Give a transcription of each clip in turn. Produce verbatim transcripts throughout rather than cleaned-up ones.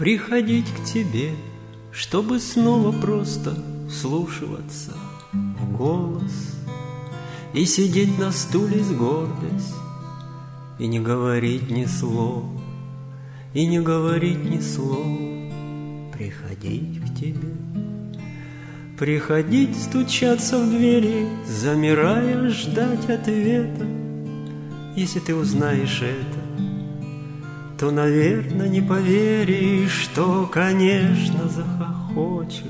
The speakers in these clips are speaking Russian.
приходить к тебе, чтобы снова просто вслушиваться в голос и сидеть на стуле сгорбясь, и не говорить ни слова, и не говорить ни слова, приходить к тебе. Приходить, стучаться в двери, замирая, ждать ответа. Если ты узнаешь это, то, наверное, не поверишь, что, конечно, захохочешь.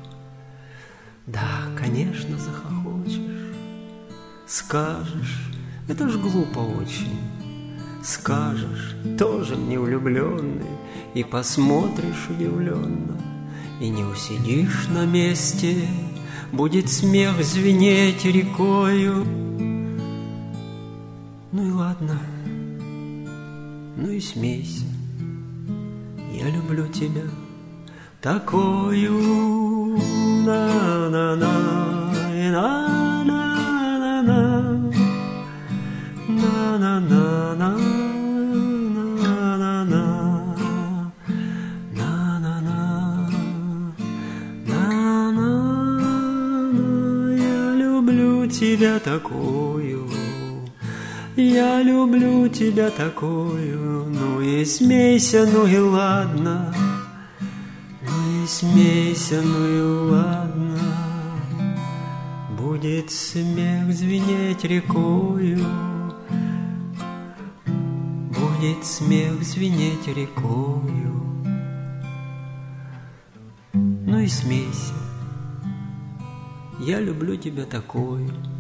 Да, конечно, захохочешь. Скажешь, это ж глупо очень. Скажешь, тоже мне влюбленный, и посмотришь удивленно, и не усидишь на месте, будет смех звенеть рекою. Ну и ладно, ну и смейся, я люблю тебя такою. На-на-на, на-на-на-на, на-на-на-на. Тебя такую, я люблю тебя такую. Ну и смейся, ну и ладно, ну и смейся, ну и ладно. Будет смех звенеть рекою, будет смех звенеть рекою. Ну и смейся, я люблю тебя такую.